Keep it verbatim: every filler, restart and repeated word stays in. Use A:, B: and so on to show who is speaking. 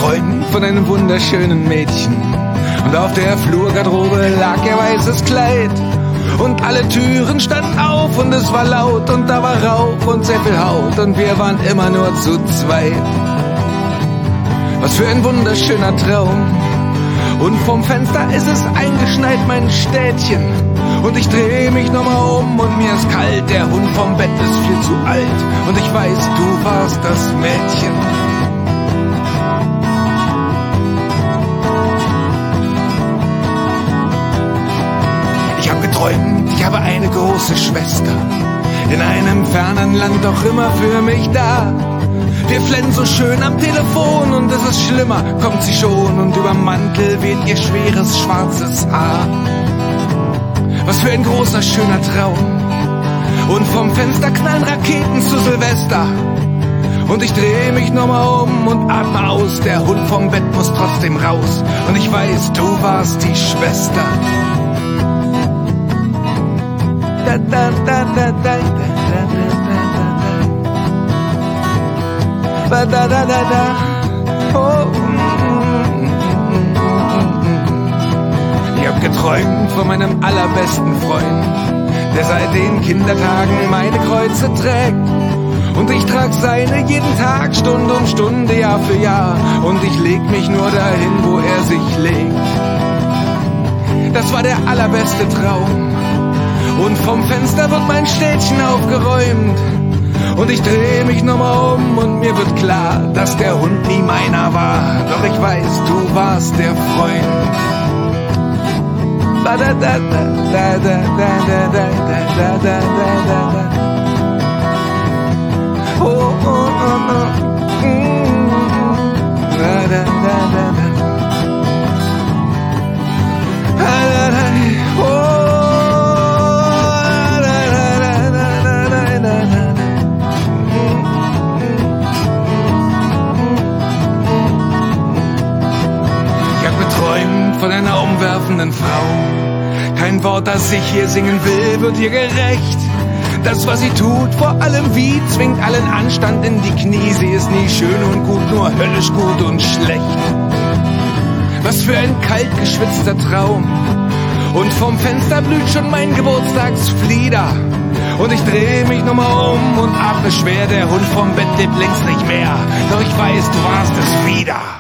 A: geträumt von einem wunderschönen Mädchen. Und auf der Flurgarderobe lag ihr weißes Kleid. Und alle Türen standen auf und es war laut und da war Rauch und sehr viel Haut und wir waren immer nur zu zweit. Was für ein wunderschöner Traum. Und vom Fenster ist es eingeschneit, mein Städtchen. Und ich dreh mich nochmal um und mir ist kalt, der Hund vom Bett ist viel zu alt. Und ich weiß, du warst das Mädchen. Ich hab geträumt, ich habe eine große Schwester, in einem fernen Land, doch immer für mich da. Wir flennen so schön am Telefon und es ist schlimmer, kommt sie schon und überm Mantel weht ihr schweres schwarzes Haar. Was für ein großer, schöner Traum. Und vom Fenster knallen Raketen zu Silvester. Und ich dreh mich nochmal um und atme aus, der Hund vom Bett muss trotzdem raus. Und ich weiß, du warst die Schwester. Da, da, da, da, da, da, da, da, da, da, da. Oh. Ich hab geträumt von meinem allerbesten Freund, der seit den Kindertagen meine Kreuze trägt. Und ich trag seine jeden Tag, Stunde um Stunde, Jahr für Jahr. Und ich leg mich nur dahin, wo er sich legt. Das war der allerbeste Traum. Und vom Fenster wird mein Städtchen aufgeräumt. Und ich dreh mich nochmal um und mir wird klar, dass der Hund nie meiner war. Doch ich weiß, du warst der Freund. Da da da da da da da da da da da da. Oh oh oh oh. Da da da da da. Da da da. Oh. Von einer umwerfenden Frau. Kein Wort, das ich hier singen will, wird ihr gerecht. Das, was sie tut, vor allem wie, zwingt allen Anstand in die Knie. Sie ist nie schön und gut, nur höllisch gut und schlecht. Was für ein kalt geschwitzter Traum. Und vom Fenster blüht schon mein Geburtstagsflieder. Und ich dreh mich nochmal um und atme schwer, der Hund vom Bett lebt längst nicht mehr. Doch ich weiß, du warst es wieder.